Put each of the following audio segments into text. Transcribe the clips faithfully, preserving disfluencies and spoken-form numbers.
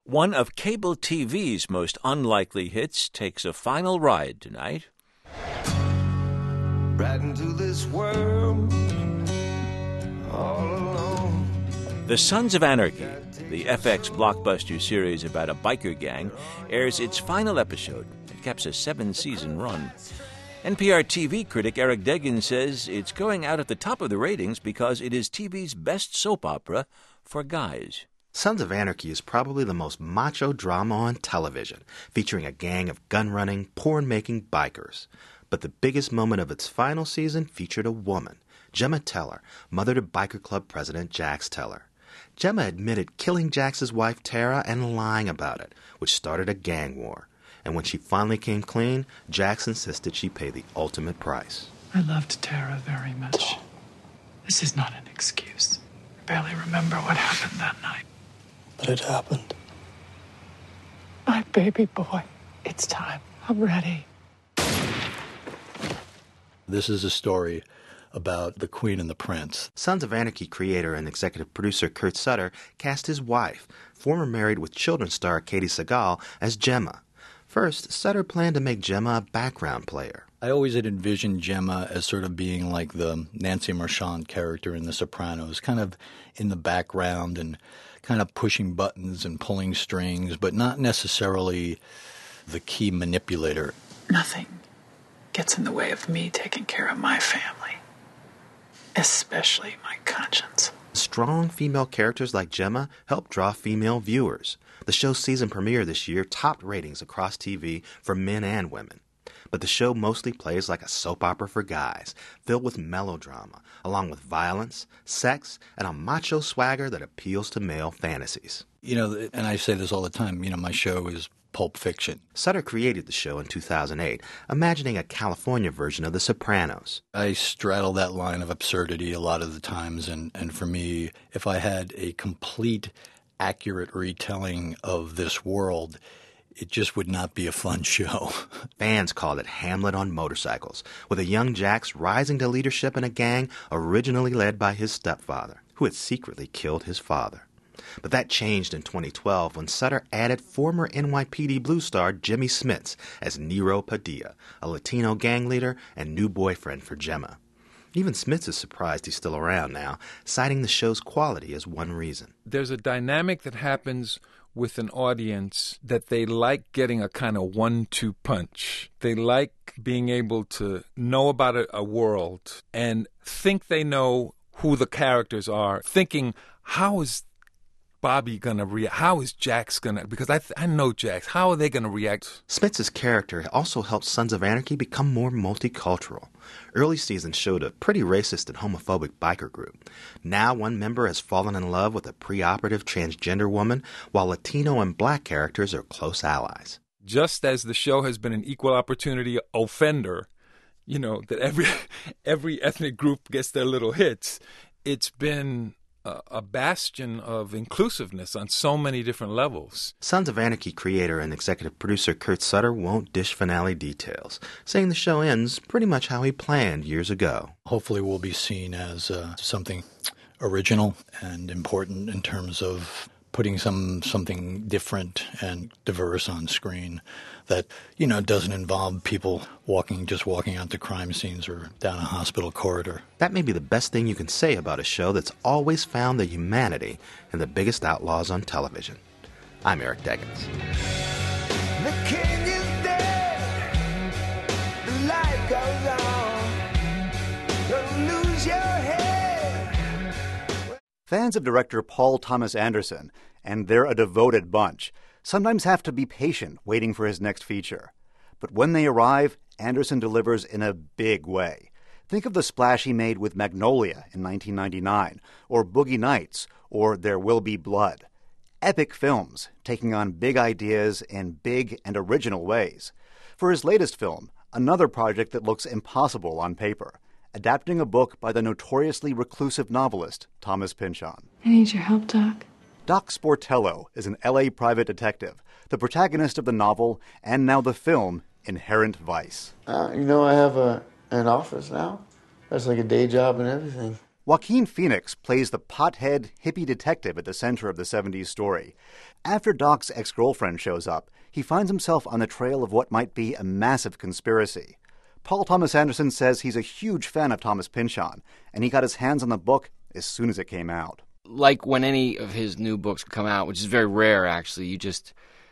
One of cable T V's most unlikely hits takes a final ride tonight. Right into this world, all alone. The Sons of Anarchy, the F X blockbuster series about a biker gang, airs its final episode and caps a seven-season run. N P R T V critic Eric Deggans says it's going out at the top of the ratings because it is T V's best soap opera for guys. Sons of Anarchy is probably the most macho drama on television, featuring a gang of gun-running, porn-making bikers. But the biggest moment of its final season featured a woman, Gemma Teller, mother to biker club president Jax Teller. Gemma admitted killing Jax's wife Tara and lying about it, which started a gang war. And when she finally came clean, Jax insisted she pay the ultimate price. I loved Tara very much. This is not an excuse. I barely remember what happened that night. But it happened. My baby boy. It's time. I'm ready. This is a story about the Queen and the Prince. Sons of Anarchy creator and executive producer Kurt Sutter cast his wife, former Married with Children star Katie Sagal, as Gemma. First, Sutter planned to make Gemma a background player. I always had envisioned Gemma as sort of being like the Nancy Marchand character in The Sopranos, kind of in the background and kind of pushing buttons and pulling strings, but not necessarily the key manipulator. Nothing gets in the way of me taking care of my family, especially my conscience. Strong female characters like Gemma help draw female viewers. The show's season premiere this year topped ratings across T V for men and women. But the show mostly plays like a soap opera for guys, filled with melodrama, along with violence, sex, and a macho swagger that appeals to male fantasies. You know, and I say this all the time, you know, my show is Pulp Fiction. Sutter created the show in two thousand eight, imagining a California version of The Sopranos. I straddle that line of absurdity a lot of the times, and, and for me, if I had a complete, accurate retelling of this world, it just would not be a fun show. Fans called it Hamlet on motorcycles, with a young Jax rising to leadership in a gang originally led by his stepfather, who had secretly killed his father. But that changed in twenty twelve when Sutter added former N Y P D Blue star Jimmy Smits as Nero Padilla, a Latino gang leader and new boyfriend for Gemma. Even Smits is surprised he's still around now, citing the show's quality as one reason. There's a dynamic that happens with an audience that they like getting a kind of one two punch. They like being able to know about a, a world and think they know who the characters are, thinking, how is Bobby going to react? How is Jax going to... Because I th- I know Jax. How are they going to react? Smits' character also helped Sons of Anarchy become more multicultural. Early seasons showed a pretty racist and homophobic biker group. Now one member has fallen in love with a preoperative transgender woman, while Latino and black characters are close allies. Just as the show has been an equal opportunity offender, you know, that every every ethnic group gets their little hits, it's been a bastion of inclusiveness on so many different levels. Sons of Anarchy creator and executive producer Kurt Sutter won't dish finale details, saying the show ends pretty much how he planned years ago. Hopefully we'll be seen as uh, something original and important in terms of putting some something different and diverse on screen that, you know, doesn't involve people walking, just walking onto crime scenes or down a hospital corridor. That may be the best thing you can say about a show that's always found the humanity in the biggest outlaws on television. I'm Eric Deggans. The king is dead. The life goes on. Don't lose your head. Fans of director Paul Thomas Anderson, and they're a devoted bunch, sometimes have to be patient waiting for his next feature. But when they arrive, Anderson delivers in a big way. Think of the splash he made with Magnolia in nineteen ninety-nine, or Boogie Nights, or There Will Be Blood. Epic films, taking on big ideas in big and original ways. For his latest film, another project that looks impossible on paper, adapting a book by the notoriously reclusive novelist Thomas Pynchon. I need your help, Doc. Doc Sportello is an L A private detective, the protagonist of the novel, and now the film, Inherent Vice. Uh, you know, I have a an office now. That's like a day job and everything. Joaquin Phoenix plays the pothead hippie detective at the center of the seventies story. After Doc's ex-girlfriend shows up, he finds himself on the trail of what might be a massive conspiracy. Paul Thomas Anderson says he's a huge fan of Thomas Pynchon, and he got his hands on the book as soon as it came out. Like when any of his new books come out, which is very rare actually, you just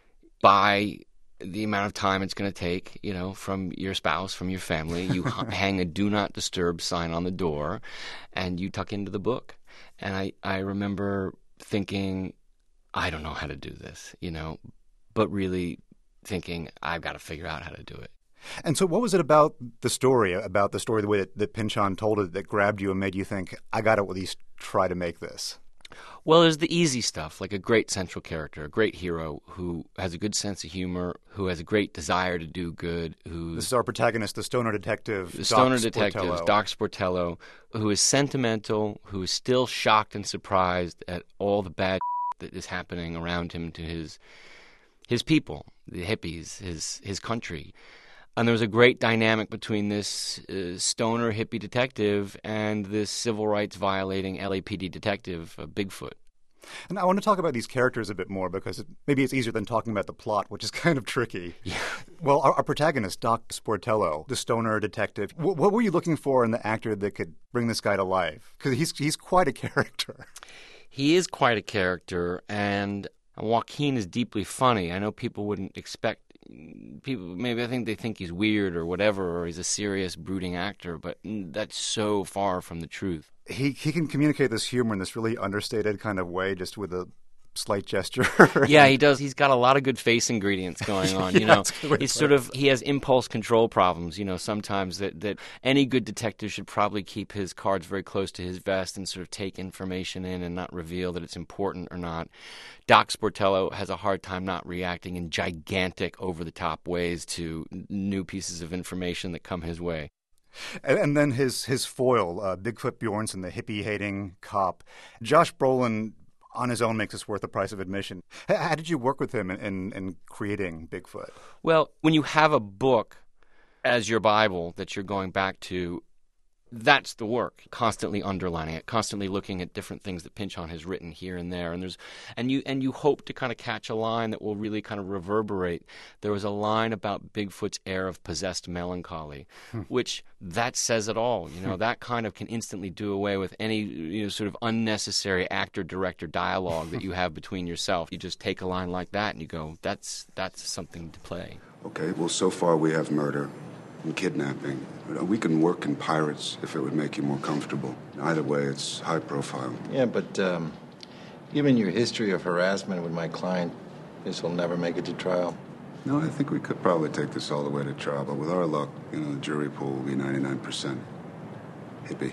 buy the amount of time it's going to take, you know, from your spouse, from your family. You hang a do not disturb sign on the door and you tuck into the book. And I, I remember thinking, I don't know how to do this, you know, but really thinking, I've got to figure out how to do it. And so what was it about the story, about the story, the way that, that Pynchon told it, that grabbed you and made you think, I got to at least try to make this? Well, there's the easy stuff, like a great central character, a great hero who has a good sense of humor, who has a great desire to do good. Who This is our protagonist, the stoner detective, The Doc stoner Sportello. detective, Doc Sportello, who is sentimental, who is still shocked and surprised at all the bad that is happening around him to his his people, the hippies, his his country. And there was a great dynamic between this uh, stoner hippie detective and this civil rights violating L A P D detective, uh, Bigfoot. And I want to talk about these characters a bit more because it, maybe it's easier than talking about the plot, which is kind of tricky. Yeah. Well, our, our protagonist, Doc Sportello, the stoner detective, w- what were you looking for in the actor that could bring this guy to life? Because he's, he's quite a character. He is quite a character, and Joaquin is deeply funny. I know people wouldn't expect people, maybe I think they think he's weird or whatever, or he's a serious, brooding actor, but that's so far from the truth. He he can communicate this humor in this really understated kind of way, just with a slight gesture. Yeah, he does. He's got a lot of good face ingredients going on. You Yeah, know, that's a good way to he's put sort it. of he has impulse control problems. You know, sometimes that that any good detective should probably keep his cards very close to his vest and sort of take information in and not reveal that it's important or not. Doc Sportello has a hard time not reacting in gigantic, over-the-top ways to new pieces of information that come his way. And, and then his his foil, uh, Bigfoot Bjornson, the hippie-hating cop. Josh Brolin, on his own, makes this worth the price of admission. H- How did you work with him in, in, in creating Bigfoot? Well, when you have a book as your Bible that you're going back to, that's the work. Constantly underlining it, constantly looking at different things that Pynchon has written here and there, and there's and you and you hope to kind of catch a line that will really kind of reverberate. There was a line about Bigfoot's air of possessed melancholy, which that says it all. You know, that kind of can instantly do away with any you know sort of unnecessary actor-director dialogue that you have between yourself. You just take a line like that and you go, that's that's something to play. Okay, well, so far we have murder and kidnapping. We can work in pirates if it would make you more comfortable. Either way, it's high profile. Yeah, but um, given your history of harassment with my client, this will never make it to trial. No, I think we could probably take this all the way to trial, but with our luck, you know, the jury pool will be ninety-nine percent hippie.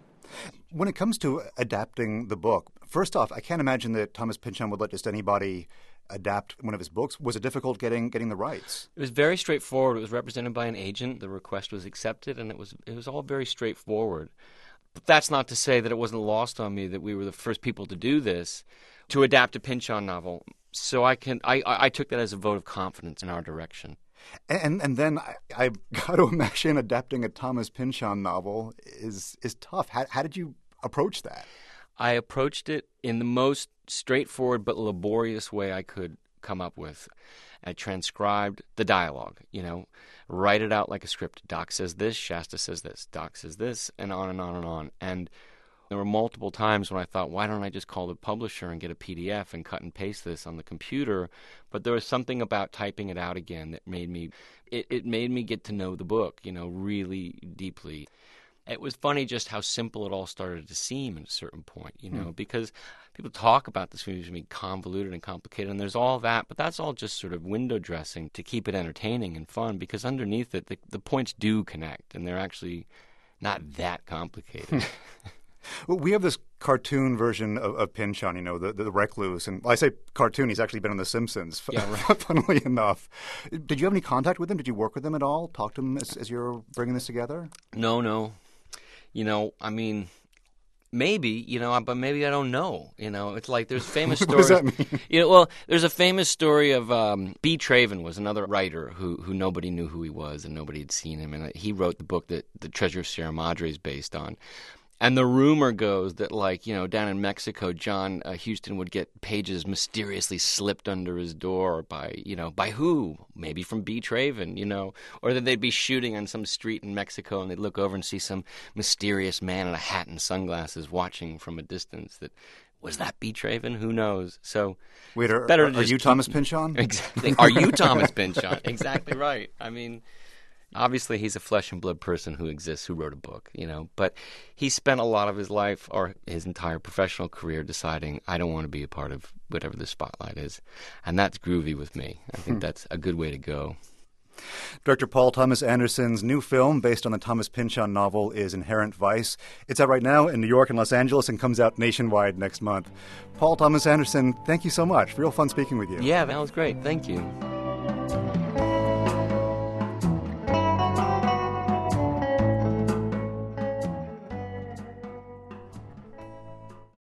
When it comes to adapting the book, first off, I can't imagine that Thomas Pynchon would let just anybody adapt one of his books. Was it difficult getting getting the rights? It was very straightforward. It was represented by an agent. The request was accepted, and it was it was all very straightforward. But that's not to say that it wasn't lost on me that we were the first people to do this, to adapt a Pynchon novel. So I can I, I took that as a vote of confidence in our direction. And and then I, I got to imagine adapting a Thomas Pynchon novel is is tough. How, how did you approach that? I approached it in the most straightforward but laborious way I could come up with. I transcribed the dialogue, you know, write it out like a script. Doc says this, Shasta says this, Doc says this, and on and on and on. And there were multiple times when I thought, why don't I just call the publisher and get a P D F and cut and paste this on the computer? But there was something about typing it out again that made me, it, it made me get to know the book, you know, really deeply. It was funny just how simple it all started to seem at a certain point, you know, mm. because people talk about this movie being convoluted and complicated, and there's all that, but that's all just sort of window dressing to keep it entertaining and fun, because underneath it, the, the points do connect, and they're actually not that complicated. Well, we have this cartoon version of, of Pynchon, you know, the, the recluse. And well, I say cartoon, he's actually been on The Simpsons, yeah, right. funnily enough. Did you have any contact with him? Did you work with him at all? Talk to him as, as you're bringing this together? No, no. You know, I mean, maybe, you know, but maybe I don't know. You know, it's like there's famous stories. What does that mean? You know, well, there's a famous story of um, B. Traven was another writer who who nobody knew who he was and nobody had seen him. And he wrote the book that The Treasure of Sierra Madre is based on. And the rumor goes that, like, you know, down in Mexico, John uh, Huston would get pages mysteriously slipped under his door by, you know, by who? Maybe from B. Traven, you know, or that they'd be shooting on some street in Mexico and they'd look over and see some mysterious man in a hat and sunglasses watching from a distance. That was that B. Traven? Who knows? So, wait, are, better are, to are just you keep... Thomas Pynchon? Exactly. Are you Thomas Pynchon? Exactly right. I mean, obviously, he's a flesh and blood person who exists, who wrote a book, you know. But he spent a lot of his life, or his entire professional career, deciding, I don't want to be a part of whatever the spotlight is. And that's groovy with me. I think Hmm. that's a good way to go. Director Paul Thomas Anderson's new film, based on the Thomas Pynchon novel, is Inherent Vice. It's out right now in New York and Los Angeles and comes out nationwide next month. Paul Thomas Anderson, thank you so much. Real fun speaking with you. Yeah, that was great. Thank you.